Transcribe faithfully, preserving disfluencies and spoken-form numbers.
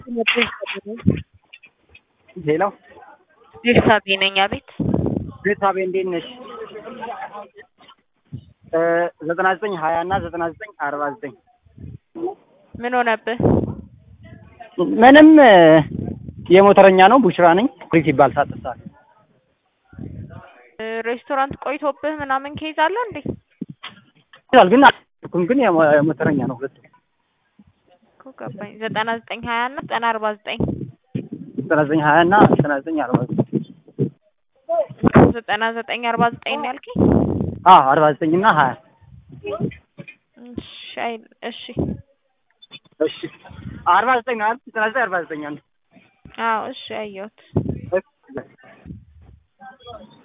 ሄሎ ቤርሳቤ ነኝ። አቤት ቤርሳቤ እንዴት ነሽ? ዘጠና ዘጠኝ ሀያ እና ዘጠና ዘጠኝ አርባ ዘጠኝ ምን ሆነብህ? ምንም የሞተረኛ ነው። ቡሽራ ነኝ። ሪት ይባል ሳጥሳል ሬስቶራንት ቆይቶብህ ምናምን ኬዝ አለ እንዴ? ይላል ግን አልኩም ግን የሞተረኛ ነው። ሁለት እኮ ገባኝ። ዘጠና ዘጠኝ ሀያ እና ዘጠና አርባ ዘጠኝ ዘጠና ዘጠኝ ሀያ እና ዘጠና ዘጠኝ አርባ ዘጠኝ ዘጠና ዘጠኝ አርባ ዘጠኝ ነው ያልከኝ? አዎ አርባ ዘጠኝ እና ሀያ እሺ አይ እሺ እሺ አርባ ዘጠኝ ነው አይደል? ዘጠና ዘጠኝ አርባ ዘጠኝ ነው። አዎ እሺ አየሁት።